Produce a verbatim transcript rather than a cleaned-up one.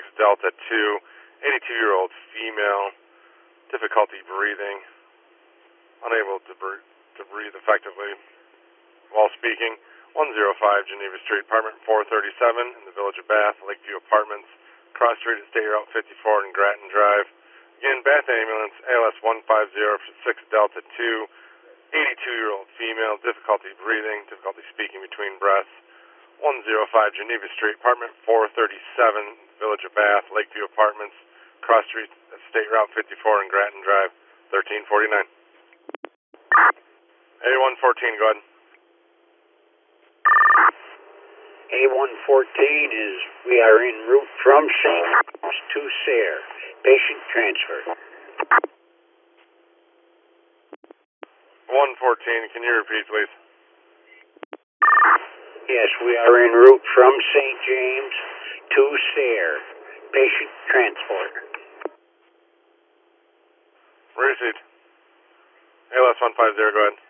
six Delta two, eighty-two-year-old female, difficulty breathing, unable to, br to breathe effectively while speaking. one oh five Geneva Street, apartment four thirty-seven in the Village of Bath, Lakeview Apartments, cross street at State Route fifty-four and Grattan Drive. Again, Bath Ambulance, A L S one five zero for six Delta two, eighty-two-year-old female, difficulty breathing, difficulty speaking between breaths. one oh five Geneva Street, apartment four thirty-seven, Village of Bath, Lakeview Apartments, cross street at State Route fifty-four and Grattan Drive, thirteen forty-nine. A one fourteen, go ahead. A one fourteen is, we are en route from Saint James to Sayre. Patient transfer. one fourteen, can you repeat, please? Yes, we are en route from Saint James to Sayre. Patient transport. Received. A L S one five zero, go ahead.